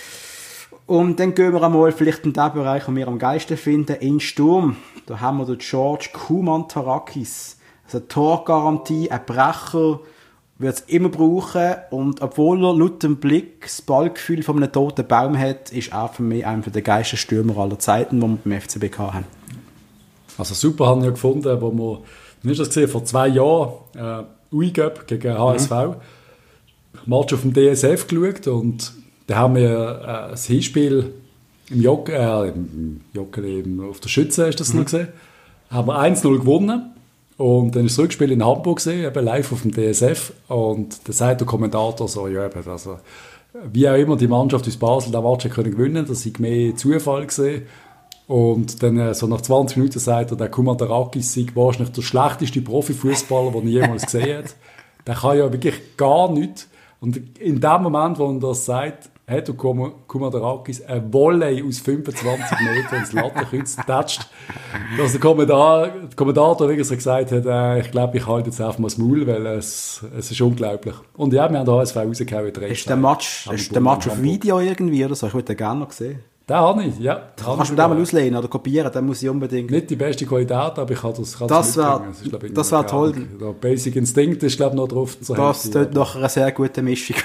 Und dann gehen wir einmal vielleicht in den Bereich, den wir am geilsten finden, in Sturm. Da haben wir den George Kumantarakis. Also eine Torgarantie, ein Brecher, wird es immer brauchen. Und obwohl er laut dem Blick das Ballgefühl von einem toten Baum hat, ist er für mich einer der geilsten Stürmer aller Zeiten, die wir beim FCB haben. Also super haben wir ja gefunden, wo wir, wie ist das gesehen, vor 2 Jahren, UI-Cup gegen HSV, Match auf dem DSF geschaut und da haben wir das Hinspiel im Joggeli, auf der Schütze ist das noch gesehen, haben wir 1-0 gewonnen. Und dann ist das Rückspiel in Hamburg gesehen, eben live auf dem DSF. Und da sagt der Kommentator so, ja, eben, also, wie auch immer die Mannschaft aus Basel den Match können gewinnen, das sei mehr Zufall gesehen. Und dann so nach 20 Minuten sagt er, der Kumantarakis sei wahrscheinlich der schlechteste Profifußballer, den er jemals gesehen hat. Der kann ja wirklich gar nichts. Und in dem Moment, wo er das sagt, hat der Kumantarakis eine Volley aus 25 Metern ins Lattenkreuz getatscht. Dass der Kommentator wirklich so gesagt hat, ich glaube, ich halte jetzt einfach mal das Maul, weil es ist unglaublich. Und ja, wir haben den HSV rausgehauen. Ist der Match auf Video irgendwie oder so? Ich würde den gerne noch sehen. Den habe ich, ja. Kannst du mir den mal auslehnen oder kopieren? Den muss ich unbedingt... Nicht die beste Qualität, aber ich kann das mitbringen. Das wäre toll. Der Basic Instinct ist, glaube ich, noch drauf zu haben. Das tut nach einer sehr guten Mischung.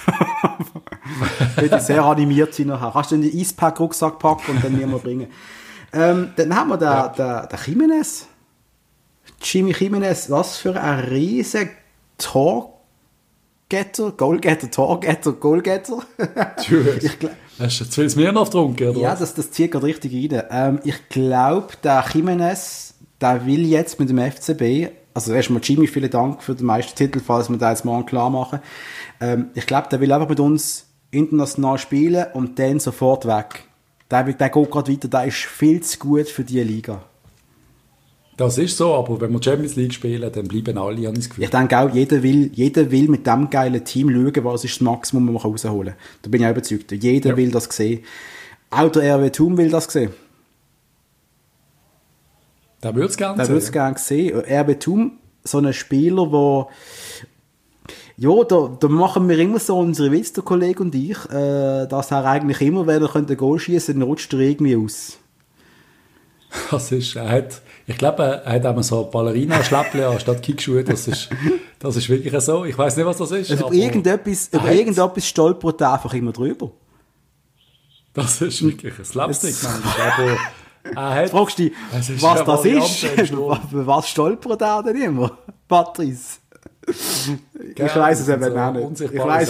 Würde sehr animiert sein nachher. Kannst du in den Eispack-Rucksack packen und dann mir mal bringen. Dann haben wir den Jimenez. Jimmy Jimenez. Was für ein riesen Goalgetter. Hast du zu viel Smirnoff getrunken, oder? Ja, das zieht gerade richtig rein. Ich glaube, der Jimenez, der will jetzt mit dem FCB, also erstmal Jimmy, vielen Dank für den Meistertitel, falls wir das jetzt morgen klar machen. Ich glaube, der will einfach mit uns international spielen und dann sofort weg. Der geht gerade weiter, der ist viel zu gut für diese Liga. Das ist so, aber wenn wir Champions League spielen, dann bleiben alle, habe ich das Gefühl. Ich denke auch, jeder will mit diesem geilen Team schauen, was ist das Maximum, was man rausholen kann. Da bin ich auch überzeugt. Jeder will das sehen. Auch der RW Thun will das sehen. Der würde es gerne sehen. RW Thun, so ein Spieler, der... Ja, da machen wir immer so unsere Witze, der Kollege und ich, dass er eigentlich immer, wenn er ein Goal schießen könnte, dann rutscht er irgendwie aus. Ich glaube, er hat einmal so Ballerina-Schläppchen anstatt Kickschuhe. Das ist wirklich so. Ich weiß nicht, was das ist. Also über irgendetwas stolpert er einfach immer drüber. Das ist wirklich ein Slapstick, manchmal. Jetzt fragst du dich, was das ist? Was stolpert er denn immer, Patrice? Ich weiss es eben auch nicht.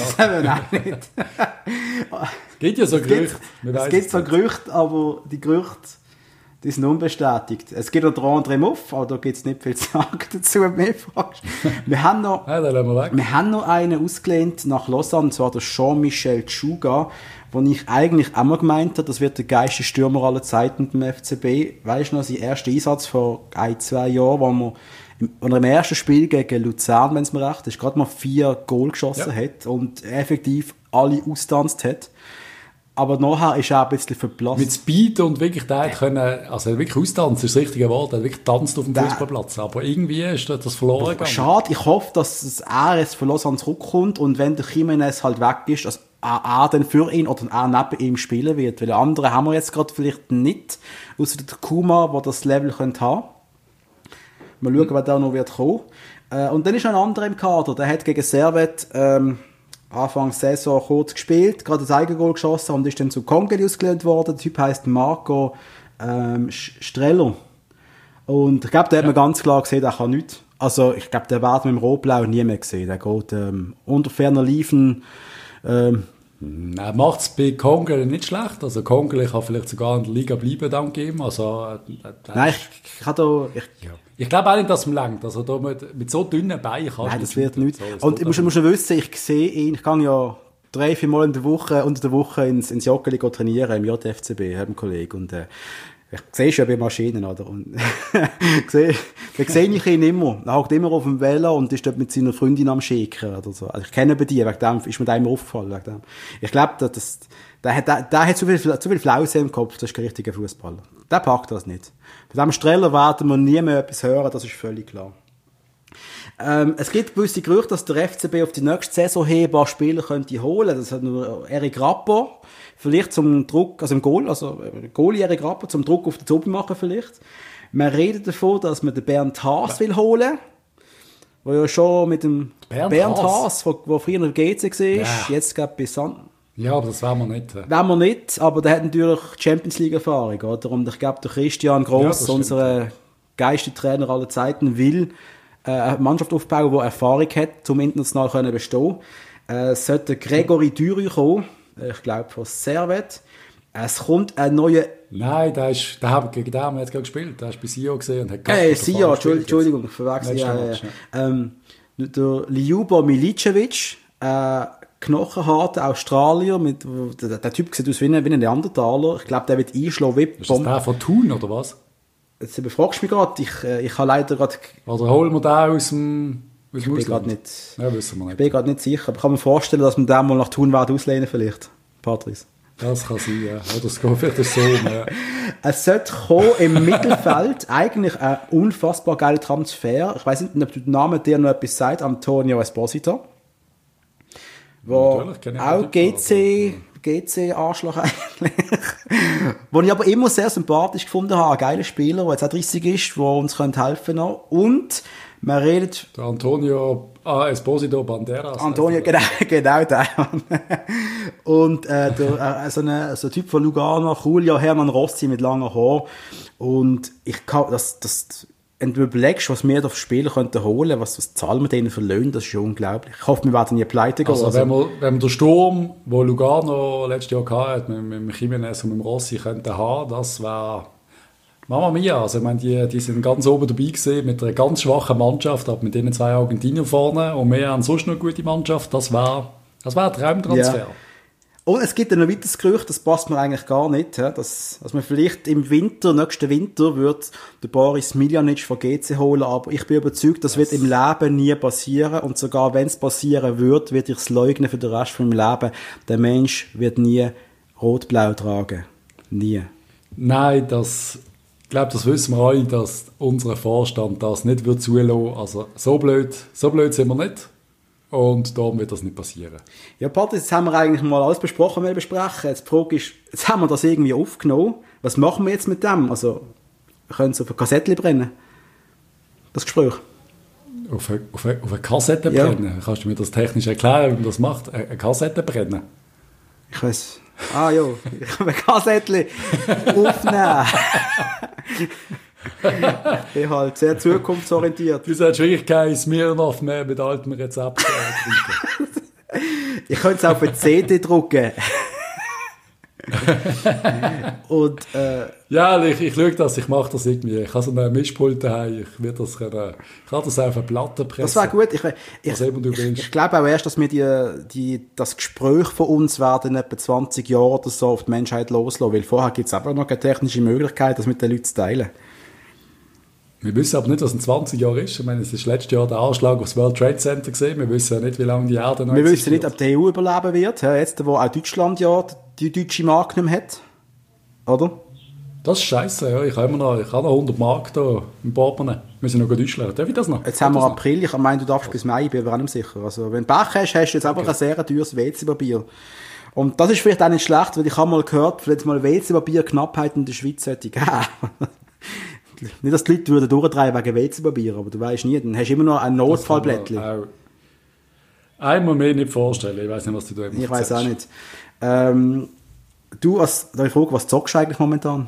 Es gibt ja so Gerüchte. Es gibt so Gerüchte, aber die Gerüchte, die sind unbestätigt. Es gibt auch den André Muff, aber da gibt es nicht viel zu sagen dazu, wenn du mich fragst. Wir haben noch einen ausgelehnt nach Lausanne, und zwar der Jean-Michel Tschuga, wo ich eigentlich auch mal gemeint habe, das wird der geilste Stürmer aller Zeiten beim FCB. Weißt du noch, sein erster Einsatz vor 1-2 Jahren, wo wir Und im ersten Spiel gegen Luzern, wenn es mir recht ist, gerade mal 4 Goal geschossen hat und effektiv alle austanzt hat. Aber nachher ist er ein bisschen verblasst. Mit Speed und wirklich, der hat können, also wirklich austanzen, ist das richtige Wort, er hat wirklich tanzt auf dem Fußballplatz. Aber irgendwie ist das verloren gegangen. Schade, ich hoffe, dass er jetzt von Lausanne zurückkommt und wenn der Jimenez halt weg ist, dass er dann für ihn oder er neben ihm spielen wird. Weil andere haben wir jetzt gerade vielleicht nicht, außer der Kuma, der das Level haben könnte. Mal schauen, wer da noch wird kommen. Und dann ist noch ein anderer im Kader, der hat gegen Servet Anfang Saison kurz gespielt, gerade das Eigengoal geschossen und ist dann zu Kongeli ausgelehnt worden. Der Typ heisst Marco Streller. Und ich glaube, der hat man ganz klar gesehen, der kann nichts. Also ich glaube, der wird mit dem Rot-Blau nie mehr gesehen. Der geht unter ferner Liefen. Er macht es bei Kongeli nicht schlecht. Also Kongeli kann vielleicht sogar in der Liga bleiben, dank ihm. Also, nein, ich kann da... Ich glaube auch nicht, dass es ihm langt. Also da mit so dünnen Beinen kannst du... Nein, das wird nicht. So, und ich muss schon wissen, ich sehe ihn, ich gehe ja 3-4 Mal unter der Woche ins Joggeli trainieren, im JFCB, einem Kollegen. Und ich sehe schon bei Maschinen, oder? Und da sehe ich ihn immer. Er hockt immer auf dem Velo und ist dort mit seiner Freundin am Schicken oder so. Also ich kenne ihn die, wegen dem ist mir da immer aufgefallen. Wegen dem. Ich glaube, der hat zu viel Flause im Kopf, das ist kein richtiger Fußballer. Der packt das nicht. Bei diesem Streller werden wir nie mehr etwas hören, das ist völlig klar. Es gibt gewisse Gerüchte, dass der FCB auf die nächste Saison ein paar Spieler könnte holen. Das hat nur Eric Rappo, vielleicht zum Druck, also im Goal, also Goalie Eric Rappo, zum Druck auf den Zobi machen vielleicht. Man redet davon, dass man den Bernd Haas will holen, der ja schon mit dem Bernd Haas, der früher in der GC war, jetzt gerade bei Ja, aber das wollen wir nicht. Wollen wir nicht, aber der hat natürlich Champions League-Erfahrung, oder? Und ich glaube, der Christian Gross, unser geilster Trainer aller Zeiten, will eine Mannschaft aufbauen, die Erfahrung hat, um international bestehen können. Es sollte Gregory Düry kommen, ich glaube von Servet. Es kommt ein neuer... Nein, gegen den haben wir jetzt gerade gespielt. Der ist bei Sio gesehen und hat Sio, Entschuldigung, verwechselt. Der Ljubo Milicevic, knochenharter Australier, der Typ sieht aus wie ein Neandertaler. Ich glaube, der wird einschlagen wie Ist das der von Thun, oder was? Jetzt befragst du mich gerade. Ich habe leider gerade... Oder holen wir den aus dem Ich bin gerade nicht... Ja, wissen wir nicht. Ich bin gerade nicht sicher. Aber ich kann mir vorstellen, dass man den mal nach Thun auslehnen vielleicht. Patrice. Das kann sein, ja. Oder es geht vielleicht so. Ja. Es sollte kommen im Mittelfeld. Eigentlich ein unfassbar geiler Transfer. Ich weiss nicht, ob der Name dir noch etwas sagt. Antonio Esposito. Wo auch GC-Arschloch eigentlich. Wo ich aber immer sehr sympathisch gefunden habe. Ein geiler Spieler, der jetzt auch 30 ist, der uns helfen könnte. Und man redet... Der Antonio Esposito Banderas. Antonio, genau der. Und so ein Typ von Lugano, Julio Hernan Rossi mit langer Haar. Und ich kann wenn du überlegst, was wir da für Spieler könnten holen, was zahlen wir denen für Löhne, das ist schon unglaublich. Ich hoffe, wir werden nie pleite gehen. Also wenn wir den Sturm, den Lugano letztes Jahr hatte, mit dem Jimenez und mit dem Rossi könnten haben, das wäre Mama Mia. Also ich meine, die sind ganz oben dabei gewesen, mit einer ganz schwachen Mannschaft, aber mit denen 2 Argentinier vorne und wir haben sonst noch eine gute Mannschaft. Das wäre ein Traumtransfer. Ja. Und es gibt ein weiteres Gerücht, das passt mir eigentlich gar nicht, dass man vielleicht im nächsten Winter wird den Boris Miljanic von GC holen, aber ich bin überzeugt, das wird im Leben nie passieren und sogar wenn es passieren wird, ich es leugnen für den Rest von meinem Leben. Der Mensch wird nie rot-blau tragen. Nie. Nein, ich glaube, das wissen wir alle, dass unser Vorstand das nicht wird zulassen. Also so blöd sind wir nicht. Und darum wird das nicht passieren. Ja, Patrick, jetzt haben wir eigentlich mal alles besprochen, was wir besprechen. Jetzt die Frage ist, jetzt haben wir das irgendwie aufgenommen. Was machen wir jetzt mit dem? Also, wir können es auf eine Kassette brennen. Das Gespräch. Auf eine Kassette brennen? Ja. Kannst du mir das technisch erklären, wie man das macht? Eine Kassette brennen? Ich weiss. Ja, ich kann eine Kassette aufnehmen. Ich bin halt sehr zukunftsorientiert. Du solltest wirklich kein Smirnoff mehr mit altem Rezept trinken. Ich könnte es auf eine CD drucken. Und, ja, ich schaue das, ich mache das irgendwie. Ich habe so einen Mischpult daheim, ich kann das auf eine Platte pressen. Das wäre gut. Ich glaube auch erst, dass wir das Gespräch von uns werden in etwa 20 Jahren oder so auf die Menschheit loslassen, weil vorher gibt es aber noch keine technische Möglichkeit, das mit den Leuten zu teilen. Wir wissen aber nicht, was in 20 Jahren ist. Ich meine, es ist letztes Jahr der Anschlag aufs World Trade Center gesehen. Wir wissen ja nicht, wie lange die Erde noch Wir wissen nicht, ob die EU überleben wird. Ja, jetzt, wo auch Deutschland ja die deutsche Mark nicht mehr hat. Oder? Das ist scheiße. Ja. Ich habe noch 100 Mark da im Portemonnaie. Wir müssen noch Deutschland. Darf ich das noch? Jetzt haben wir April. Ich meine, du darfst bis Mai. Ich bin aber auch nicht sicher. Also, wenn du Pech hast, hast du jetzt einfach ein sehr teures WC-Papier. Und das ist vielleicht auch nicht schlecht, weil ich habe mal gehört, vielleicht mal WC-Papier-Knappheit in der Schweiz sollte geben. Nicht, dass die Leute würden durchdrehen wegen WC-Papier, aber du weißt nie, dann hast du immer noch ein Notfallblättchen. Einmal mehr nicht vorstellen, ich weiß nicht, was du da Ich weiß auch nicht. Da ich frage, was zockst du eigentlich momentan?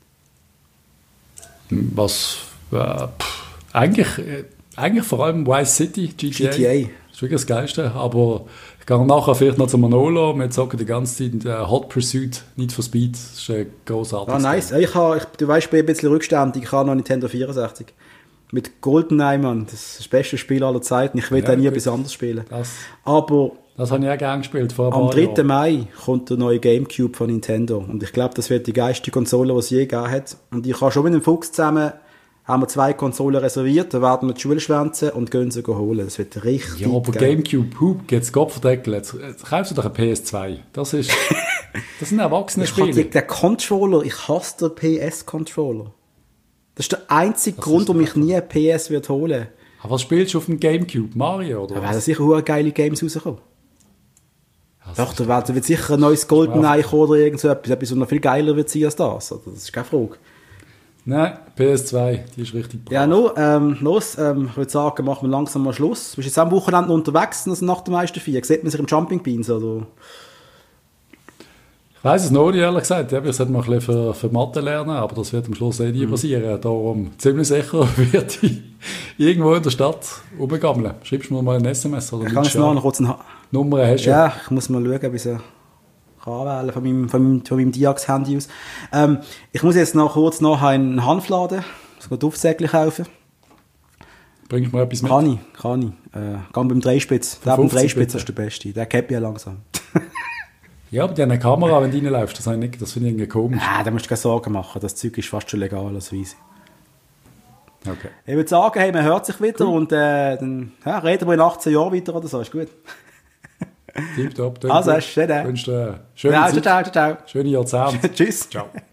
Eigentlich vor allem Vice City, GTA. Das ist wirklich das Geilste, aber ich gehe nachher vielleicht noch zu Manolo. Wir zocken die ganze Zeit Hot Pursuit, Need for Speed. Das ist ein grossartiges Ah, nice. Du weißt, ich bin ein bisschen rückständig. Ich habe noch Nintendo 64. Mit GoldenEye, Mann. Das ist das beste Spiel aller Zeiten. Ich will da nie etwas anderes spielen. Das habe ich auch gerne gespielt. Am 3. Mai kommt der neue Gamecube von Nintendo. Und ich glaube, das wird die geilste Konsole, die es je gegeben hat. Und ich habe schon mit dem Fuchs zusammen haben wir 2 Konsolen reserviert, da werden wir die Schule schwänzen und gehen sie holen. Das wird richtig geil. Ja, aber geil. Gamecube, jetzt Gott verdeckeln. Jetzt kaufst du doch eine PS2. Das sind erwachsene Spiele. Der Controller, ich hasse den PS-Controller. Das ist der einzige Grund, warum ich nie eine PS wird holen. Aber was spielst du auf dem Gamecube? Mario, oder was? Da werden sicher geile Games rauskommen. Doch, da wird sicher ein neues GoldenEye kommen oder irgend so etwas, was noch viel geiler wird sein als das. Das ist keine Frage. Nein, PS2, die ist richtig brav. Ja, los. Ich würde sagen, machen wir langsam mal Schluss. Du bist jetzt am Wochenende unterwegs, also nach den meisten 4. Sieht man sich im Jumping Beans, oder? Ich weiss es noch nicht, ehrlich gesagt. Ich sollte mal ein bisschen für Mathe lernen, aber das wird am Schluss nie passieren. Darum ziemlich sicher werde ich irgendwo in der Stadt rumgammeln. Schreibst du mir mal ein SMS oder ich kann es noch kurz Nummer hast du? Ja, ich muss mal schauen, ob ich sie anwählen von meinem Diax-Handy aus. Ich muss jetzt noch kurz einen Hanfladen, ich muss Duftsäckchen kaufen. Bringst du mir etwas mit? Kann ich. Geh beim Dreispitz. Der beim Dreispitz ist der Beste. Der kennt mich ja langsam. Ja, aber die haben eine Kamera, wenn du reinläufst, das finde ich irgendwie komisch. Da musst du keine Sorgen machen. Das Zeug ist fast schon legal, das weiss ich. Okay. Ich würde sagen, hey, man hört sich wieder und dann reden wir in 18 Jahren weiter oder so. Ist gut. Tipptopp. Also, schön. Wünsche dir schöne Zeit. Ciao. Schöne Jahrzehnte. Tschüss. Ciao.